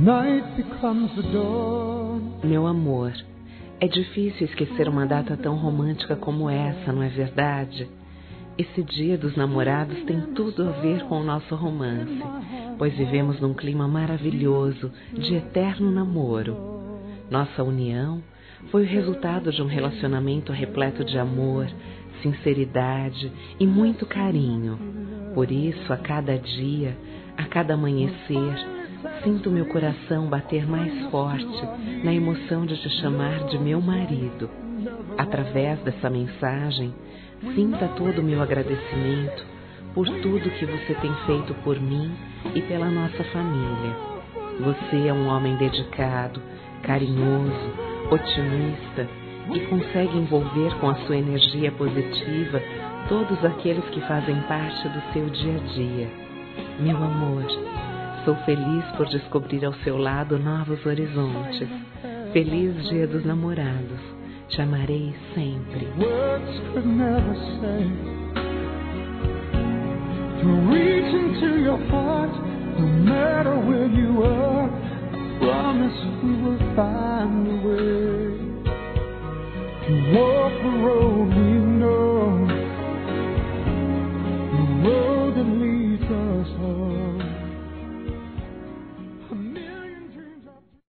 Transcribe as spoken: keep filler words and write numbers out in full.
Meu amor, é difícil esquecer uma data tão romântica como essa, não é verdade? Esse dia dos namorados tem tudo a ver com o nosso romance, pois vivemos num clima maravilhoso de eterno namoro. Nossa união foi o resultado de um relacionamento repleto de amor, sinceridade e muito carinho. Por isso, a cada dia, a cada amanhecer, sinto meu coração bater mais forte na emoção de te chamar de meu marido. Através dessa mensagem, sinta todo o meu agradecimento por tudo que você tem feito por mim e pela nossa família. Você é um homem dedicado, carinhoso, otimista e consegue envolver com a sua energia positiva todos aqueles que fazem parte do seu dia a dia. Meu amor, sou feliz por descobrir ao seu lado novos horizontes. Feliz Dia dos Namorados. Te amarei sempre. Words could never say. To reach into your heart, no matter where you are, I promise we will find a way to walk the road we